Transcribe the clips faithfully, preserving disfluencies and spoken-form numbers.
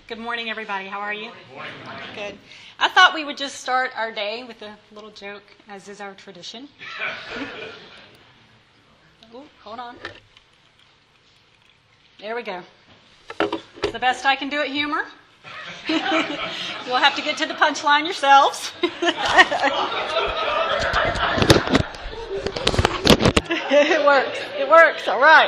Good morning, everybody. How are you? Good morning. Good. I thought we would just start our day with a little joke, as is our tradition. Ooh, hold on. There we go. It's the best I can do at humor. You'll have to get to the punchline yourselves. It works. It works. All right.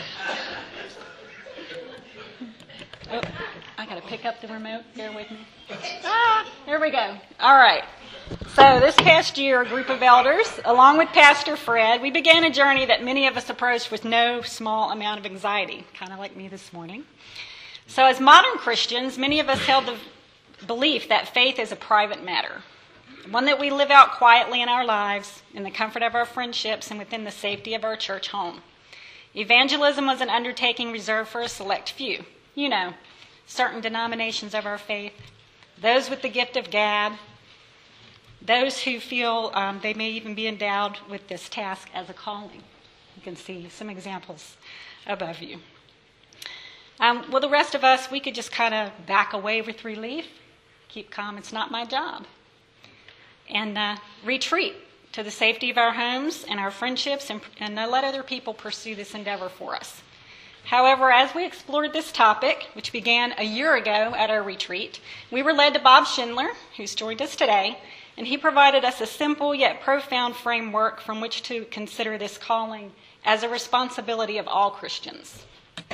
Oh, I got to pick up the remote. Bear with me. Ah, there we go. All right. So this past year, a group of elders, along with Pastor Fred, we began a journey that many of us approached with no small amount of anxiety, kind of like me this morning. So as modern Christians, many of us held the belief that faith is a private matter, one that we live out quietly in our lives, in the comfort of our friendships, and within the safety of our church home. Evangelism was an undertaking reserved for a select few. You know, certain denominations of our faith, those with the gift of gab, those who feel um, they may even be endowed with this task as a calling. You can see some examples above you. Um, well, the rest of us, we could just kind of back away with relief, keep calm, it's not my job, and uh, retreat to the safety of our homes and our friendships and, and uh, let other people pursue this endeavor for us. However, as we explored this topic, which began a year ago at our retreat, we were led to Bob Schindler, who's joined us today, and he provided us a simple yet profound framework from which to consider this calling as a responsibility of all Christians.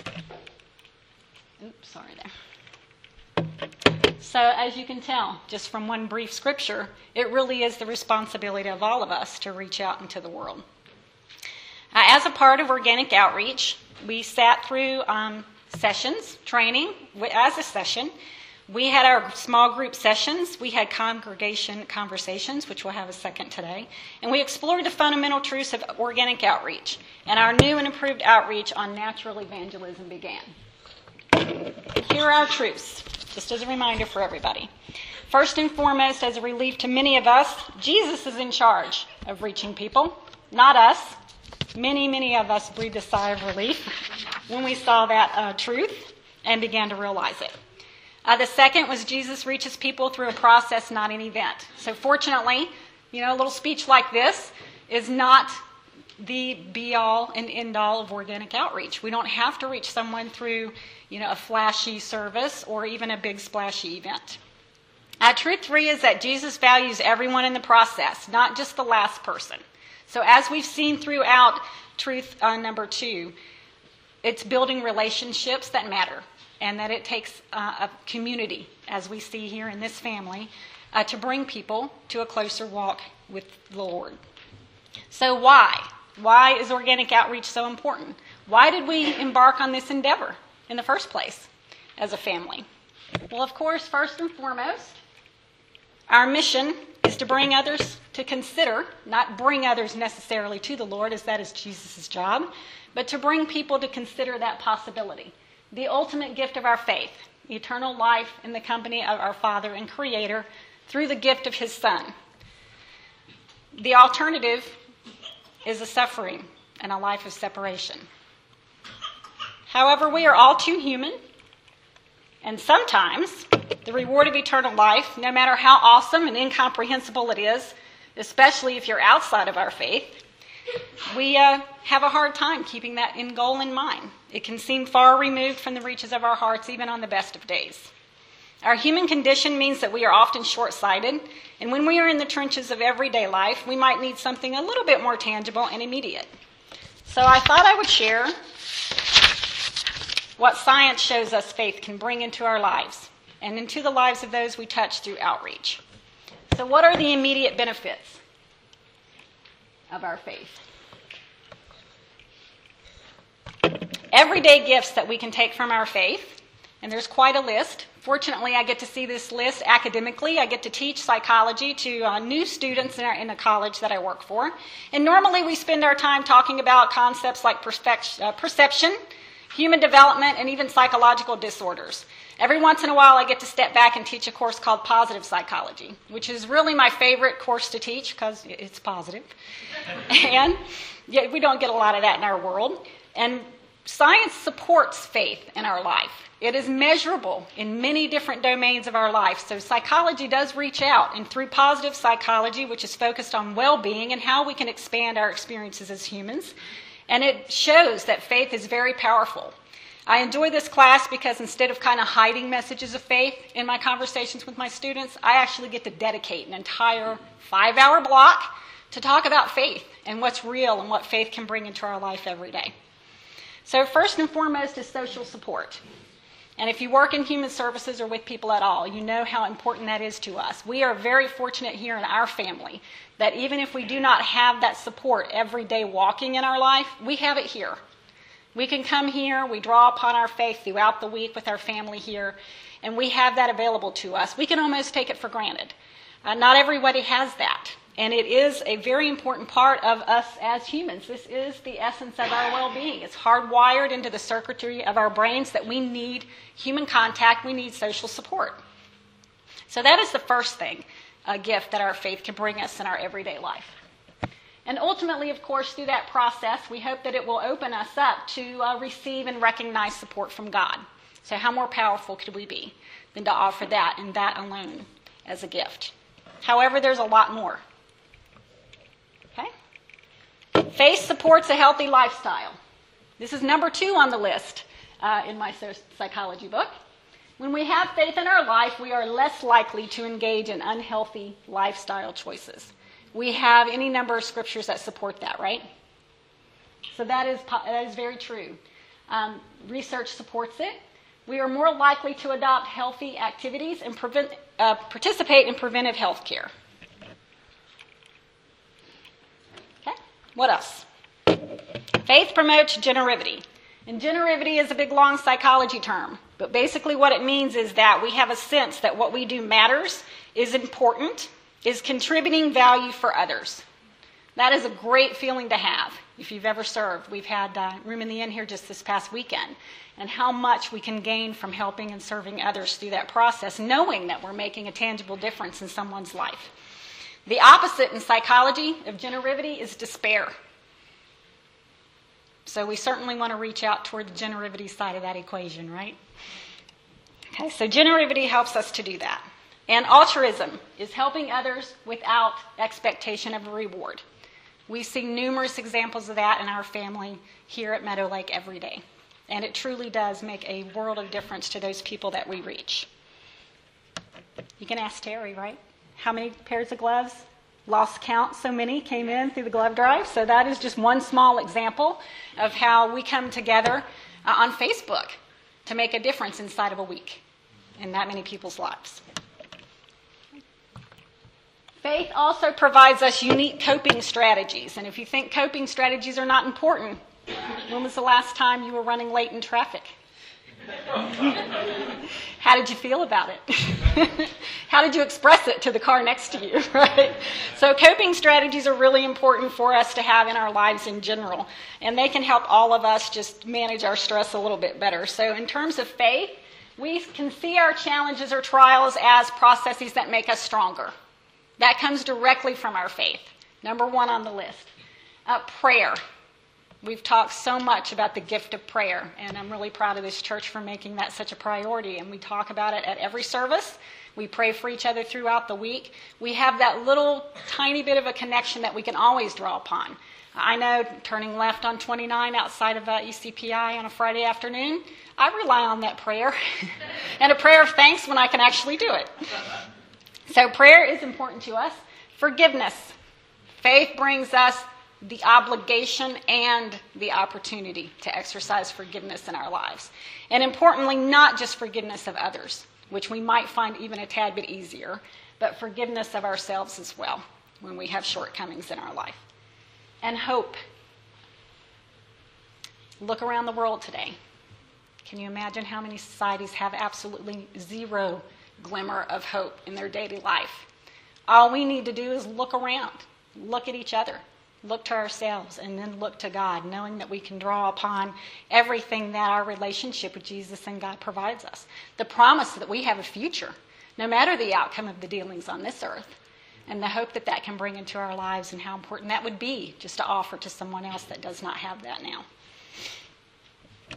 Oops, sorry there. So as you can tell, just from one brief scripture, it really is the responsibility of all of us to reach out into the world. Uh, as a part of Organic Outreach, we sat through um, sessions, training as a session. We had our small group sessions. We had congregation conversations, which we'll have a second today. And we explored the fundamental truths of organic outreach. And our new and improved outreach on natural evangelism began. Here are our truths, just as a reminder for everybody. First and foremost, as a relief to many of us, Jesus is in charge of reaching people, not us. Many, many of us breathed a sigh of relief when we saw that uh, truth and began to realize it. Uh, the second was Jesus reaches people through a process, not an event. So fortunately, you know, a little speech like this is not the be-all and end-all of organic outreach. We don't have to reach someone through, you know, a flashy service or even a big splashy event. Uh, truth three is that Jesus values everyone in the process, not just the last person. So as we've seen throughout truth uh, number two, it's building relationships that matter, and that it takes uh, a community, as we see here in this family, uh, to bring people to a closer walk with the Lord. So why? Why is organic outreach so important? Why did we embark on this endeavor in the first place as a family? Well, of course, first and foremost, our mission is to bring others to consider, not bring others necessarily to the Lord, as that is Jesus' job, but to bring people to consider that possibility. The ultimate gift of our faith, eternal life in the company of our Father and Creator through the gift of His Son. The alternative is a suffering and a life of separation. However, we are all too human, and sometimes the reward of eternal life, no matter how awesome and incomprehensible it is, especially if you're outside of our faith, we uh, have a hard time keeping that end goal in mind. It can seem far removed from the reaches of our hearts, even on the best of days. Our human condition means that we are often short-sighted, and when we are in the trenches of everyday life, we might need something a little bit more tangible and immediate. So I thought I would share what science shows us faith can bring into our lives and into the lives of those we touch through outreach. So what are the immediate benefits of our faith? Everyday gifts that we can take from our faith, and there's quite a list. Fortunately, I get to see this list academically. I get to teach psychology to uh, new students in, our, in the college that I work for. And normally we spend our time talking about concepts like perspec- uh, perception, human development, and even psychological disorders. Every once in a while, I get to step back and teach a course called Positive Psychology, which is really my favorite course to teach because it's positive. And yeah, we don't get a lot of that in our world. And Science supports faith in our life. It is measurable in many different domains of our life. So psychology does reach out, and through positive psychology, which is focused on well-being and how we can expand our experiences as humans, and it shows that faith is very powerful. I enjoy this class because instead of kind of hiding messages of faith in my conversations with my students, I actually get to dedicate an entire five-hour block to talk about faith and what's real and what faith can bring into our life every day. So first and foremost is social support. And if you work in human services or with people at all, you know how important that is to us. We are very fortunate here in our family that even if we do not have that support every day walking in our life, we have it here. We can come here, we draw upon our faith throughout the week with our family here, and we have that available to us. We can almost take it for granted. Uh, not everybody has that. And it is a very important part of us as humans. This is the essence of our well-being. It's hardwired into the circuitry of our brains that we need human contact, we need social support. So that is the first thing, a gift that our faith can bring us in our everyday life. And ultimately, of course, through that process, we hope that it will open us up to uh, receive and recognize support from God. So how more powerful could we be than to offer that and that alone as a gift? However, there's a lot more. Faith supports a healthy lifestyle. This is number two on the list uh, in my psychology book. When we have faith in our life, we are less likely to engage in unhealthy lifestyle choices. We have any number of scriptures that support that, right? So that is, that is very true. Um, research supports it. We are more likely to adopt healthy activities and prevent, uh, participate in preventive health care. What else? Faith promotes generosity. And generosity is a big, long psychology term. But basically what it means is that we have a sense that what we do matters, is important, is contributing value for others. That is a great feeling to have if you've ever served. We've had uh, Room in the Inn here just this past weekend. And how much we can gain from helping and serving others through that process, knowing that we're making a tangible difference in someone's life. The opposite in psychology of generosity is despair. So we certainly want to reach out toward the generosity side of that equation, right? Okay, so generosity helps us to do that. And altruism is helping others without expectation of a reward. We see numerous examples of that in our family here at Meadow Lake every day. And it truly does make a world of difference to those people that we reach. You can ask Terry, right? How many pairs of gloves? Lost count, so many came in through the glove drive. So that is just one small example of how we come together uh, on Facebook to make a difference inside of a week in that many people's lives. Faith also provides us unique coping strategies. And if you think coping strategies are not important, when was the last time you were running late in traffic? How did you feel about it? How did you express it to the car next to you, right? So coping strategies are really important for us to have in our lives in general, and they can help all of us just manage our stress a little bit better. So in terms of faith, we can see our challenges or trials as processes that make us stronger. That comes directly from our faith. Number one on the list. Uh, prayer. We've talked so much about the gift of prayer, and I'm really proud of this church for making that such a priority. And we talk about it at every service. We pray for each other throughout the week. We have that little tiny bit of a connection that we can always draw upon. I know turning left on twenty-nine outside of uh, E C P I on a Friday afternoon, I rely on that prayer and a prayer of thanks when I can actually do it. So prayer is important to us. Forgiveness. Faith brings us the obligation and the opportunity to exercise forgiveness in our lives. And importantly, not just forgiveness of others, which we might find even a tad bit easier, but forgiveness of ourselves as well when we have shortcomings in our life. And hope. Look around the world today. Can you imagine how many societies have absolutely zero glimmer of hope in their daily life? All we need to do is look around, look at each other, look to ourselves, and then look to God, knowing that we can draw upon everything that our relationship with Jesus and God provides us. The promise that we have a future, no matter the outcome of the dealings on this earth, and the hope that that can bring into our lives and how important that would be just to offer to someone else that does not have that now.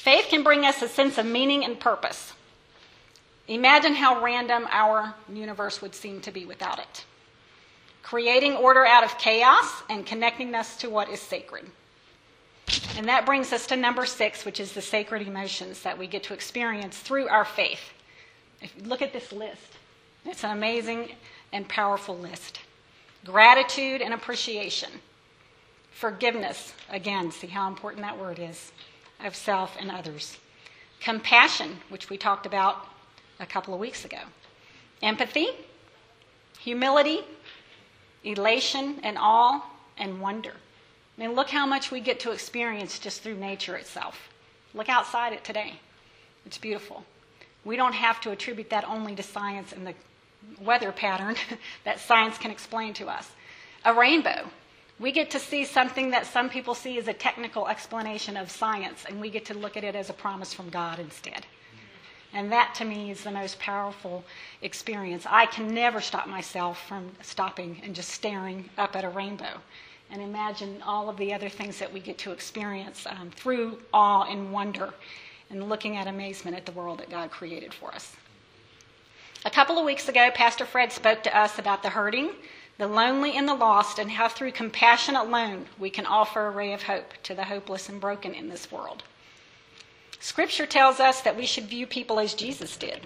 Faith can bring us a sense of meaning and purpose. Imagine how random our universe would seem to be without it. Creating order out of chaos and connecting us to what is sacred. And that brings us to number six, which is the sacred emotions that we get to experience through our faith. If you look at this list, it's an amazing and powerful list. Gratitude and appreciation. Forgiveness, again, see how important that word is, of self and others. Compassion, which we talked about a couple of weeks ago. Empathy, humility, elation and awe, and wonder. I mean, look how much we get to experience just through nature itself. Look outside it today. It's beautiful. We don't have to attribute that only to science and the weather pattern that science can explain to us. A rainbow. We get to see something that some people see as a technical explanation of science, and we get to look at it as a promise from God instead. And that, to me, is the most powerful experience. I can never stop myself from stopping and just staring up at a rainbow. And imagine all of the other things that we get to experience um, through awe and wonder and looking at amazement at the world that God created for us. A couple of weeks ago, Pastor Fred spoke to us about the hurting, the lonely, and the lost, and how through compassion alone we can offer a ray of hope to the hopeless and broken in this world. Scripture tells us that we should view people as Jesus did.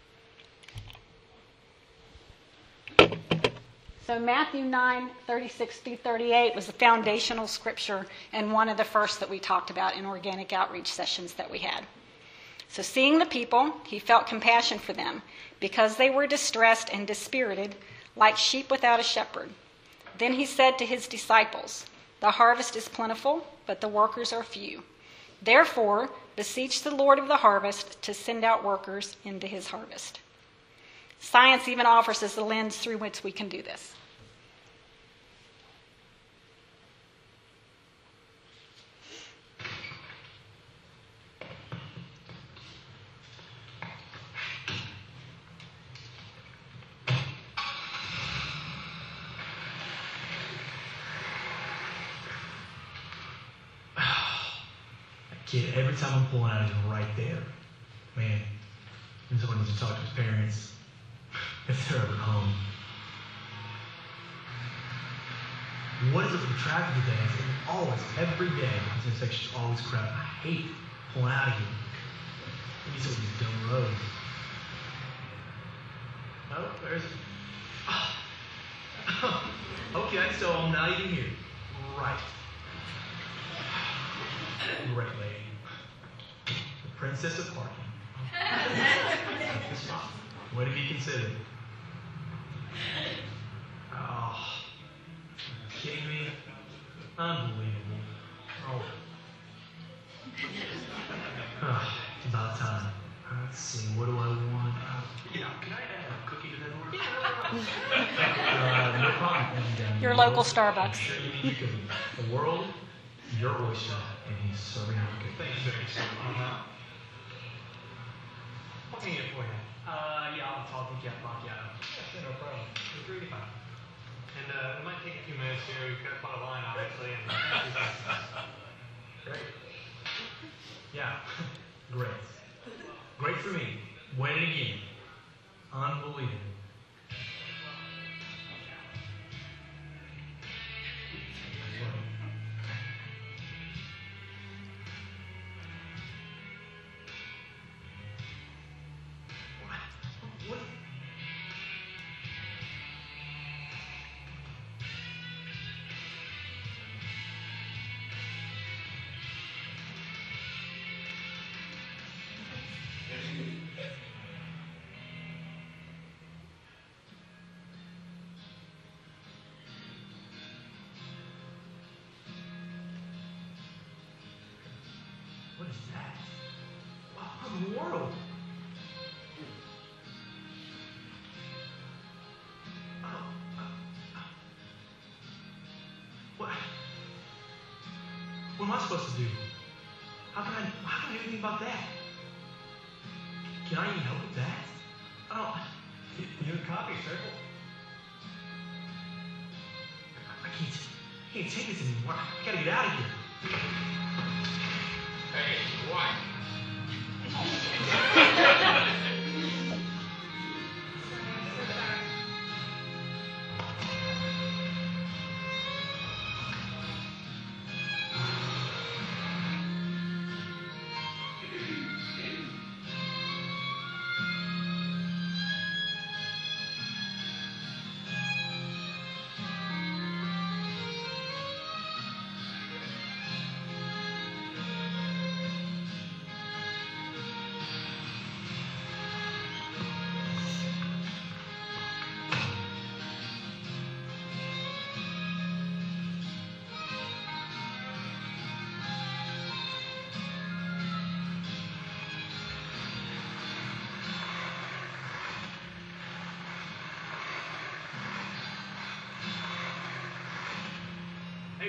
So Matthew nine, thirty-six through thirty-eight was the foundational scripture and one of the first that we talked about in organic outreach sessions that we had. So seeing the people, he felt compassion for them because they were distressed and dispirited like sheep without a shepherd. Then he said to his disciples, "The harvest is plentiful, but the workers are few. Therefore, beseech the Lord of the harvest to send out workers into his harvest." Science even offers us a lens through which we can do this. Kid, every time I'm pulling out, he's right there. Man, and someone needs to talk to his parents if they're ever home. What is it with the traffic today? It's always, every day, this intersection's always crowded. I hate pulling out of here. Maybe some of these dumb roads. Oh, there's. Oh. Okay, so I'm not even here. Right. Great lady. The princess of parking. What have you considered? Oh, are you kidding me? Unbelievable. Oh. Oh, it's about time. Let's see, what do I want? Uh, yeah, can I add a cookie to that order? uh, no problem. And, um, Your local Starbucks. I'm sure you need your cookie. The world, your oyster, and he's serving up a cookie. Thanks very much. Uh-huh. What can I get for you? Uh, yeah, I'll talk to Jeff Macchiato. Yeah, no problem. It's really fine. And uh, it might take a few minutes here. We've got quite a line, obviously. And great. Yeah, great. Great for me. Win it again. Unbelievable. What is that? What in the world? Oh, uh, uh, what? What am I supposed to do? How can I? How can I do anything about that? Can I even help with that? I don't. You need a copy, Circle? I can't. I can't take this anymore. I gotta get out of here. Hey, what?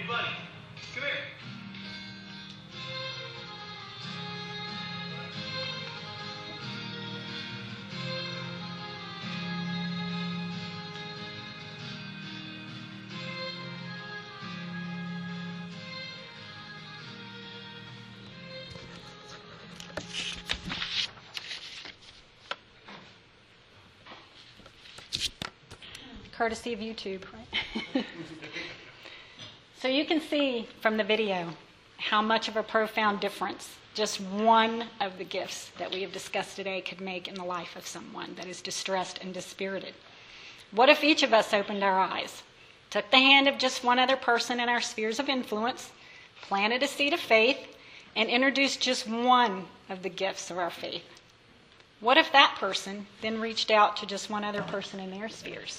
Hey, buddy, come here. Courtesy of YouTube, right? So you can see from the video how much of a profound difference just one of the gifts that we have discussed today could make in the life of someone that is distressed and dispirited. What if each of us opened our eyes, took the hand of just one other person in our spheres of influence, planted a seed of faith, and introduced just one of the gifts of our faith? What if that person then reached out to just one other person in their spheres?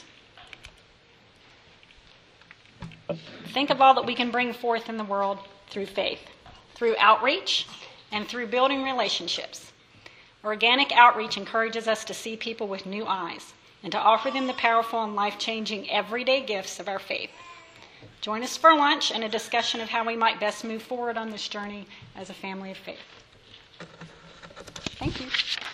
Think of all that we can bring forth in the world through faith, through outreach, and through building relationships. Organic outreach encourages us to see people with new eyes and to offer them the powerful and life-changing everyday gifts of our faith. Join us for lunch and a discussion of how we might best move forward on this journey as a family of faith. Thank you.